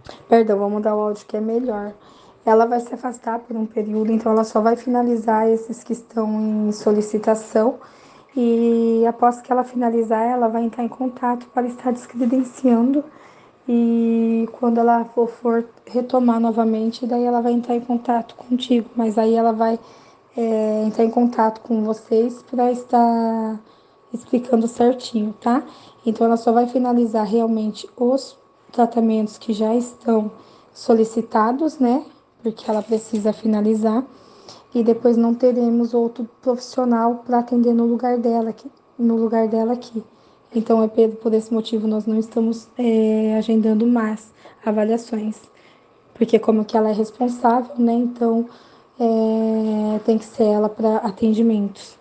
Perdão, vou mudar o áudio que é melhor. Ela vai se afastar por um período, então ela só vai finalizar esses que estão em solicitação. E após que ela finalizar, ela vai entrar em contato para estar descredenciando. E quando ela for retomar novamente, daí ela vai entrar em contato contigo. Mas aí ela vai entrar em contato com vocês para estar explicando certinho, tá? Então ela só vai finalizar realmente os tratamentos que já estão solicitados, né? Porque ela precisa finalizar e depois não teremos outro profissional para atender no lugar dela aqui, no lugar dela aqui. Então é por esse motivo nós não estamos agendando mais avaliações, porque como que ela é responsável, né? Então tem que ser ela para atendimentos.